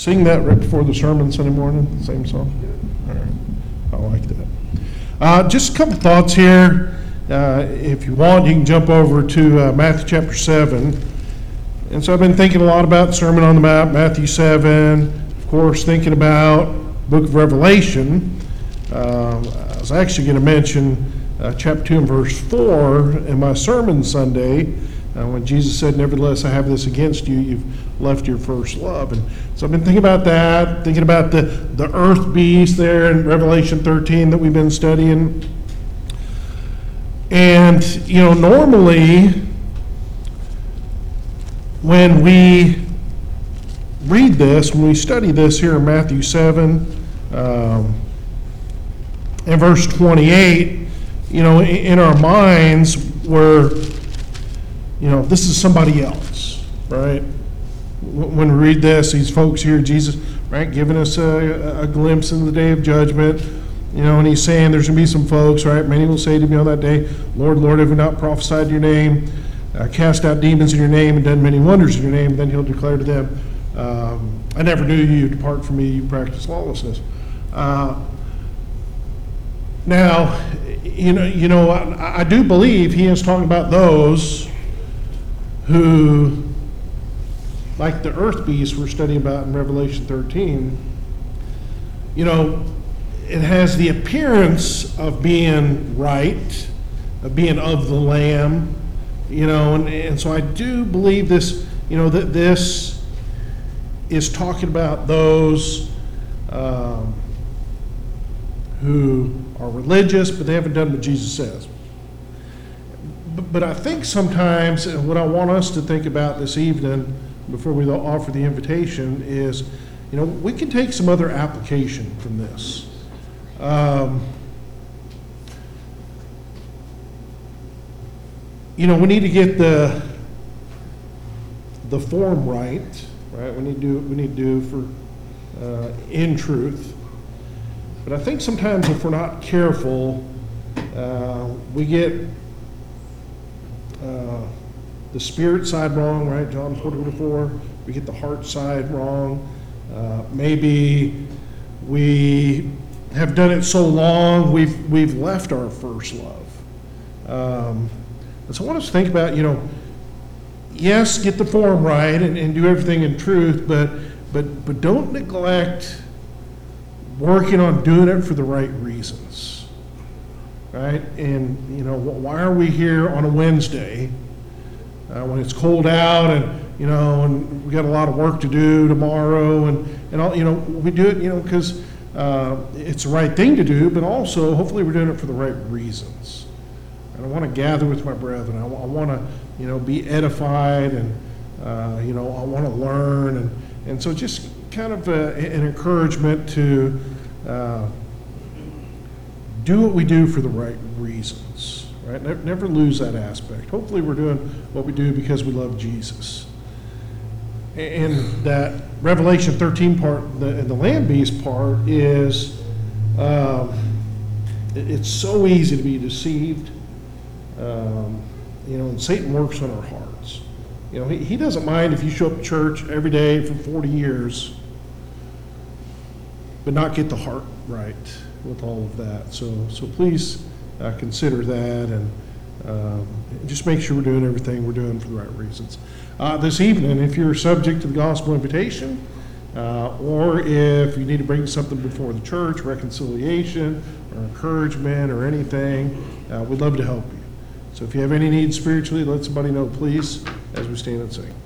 sing that right before the sermon Sunday morning? Same song? All right. I like that. Just a couple thoughts here. If you want, you can jump over to Matthew chapter 7. And so I've been thinking a lot about the Sermon on the Mount, Matthew 7. Of course, thinking about the book of Revelation. I was actually going to mention chapter 2 and verse 4 in my sermon Sunday, when Jesus said, "Nevertheless, I have this against you, you've left your first love." And so I've been thinking about that, thinking about the earth beast there in Revelation 13 that we've been studying. And, normally when we read this, when we study this here in Matthew 7 and verse 28, in our minds we're, this is somebody else, right? When we read this, these folks here, Jesus, right, giving us a glimpse into the day of judgment, and he's saying there's going to be some folks, right? Many will say to me on that day, "Lord, Lord, have we not prophesied in your name, cast out demons in your name, and done many wonders in your name?" And then he'll declare to them, "I never knew you. Depart from me, you practice lawlessness." Now, I do believe he is talking about those who, like the earth beast we're studying about in Revelation 13, it has the appearance of being right, of being of the Lamb, and so I do believe this, that this is talking about those who are religious, but they haven't done what Jesus says. But I think sometimes, and what I want us to think about this evening before we offer the invitation is, we can take some other application from this. We need to get the form right? We need to do for in truth. But I think sometimes if we're not careful, we get the spirit side wrong, right? John 4:4. We get the heart side wrong. Maybe we have done it so long, we've left our first love. And so I want us to think about, yes, get the form right and do everything in truth, but don't neglect working on doing it for the right reasons, right? And, why are we here on a Wednesday when it's cold out and we got a lot of work to do tomorrow and all, we do it, because it's the right thing to do, but also hopefully we're doing it for the right reasons. And I want to gather with my brethren. I want to, be edified, and I want to learn, and so just kind of an encouragement to do what we do for the right reasons, right? Never lose that aspect. Hopefully we're doing what we do because we love Jesus. And that Revelation 13 part, and the land beast part is, it's so easy to be deceived. And Satan works on our hearts. He doesn't mind if you show up to church every day for 40 years, but not get the heart right with all of that. So please consider that, and just make sure we're doing everything we're doing for the right reasons. This evening, if you're subject to the gospel invitation, or if you need to bring something before the church, reconciliation or encouragement or anything, we'd love to help you. So if you have any needs spiritually, let somebody know, please, as we stand and sing.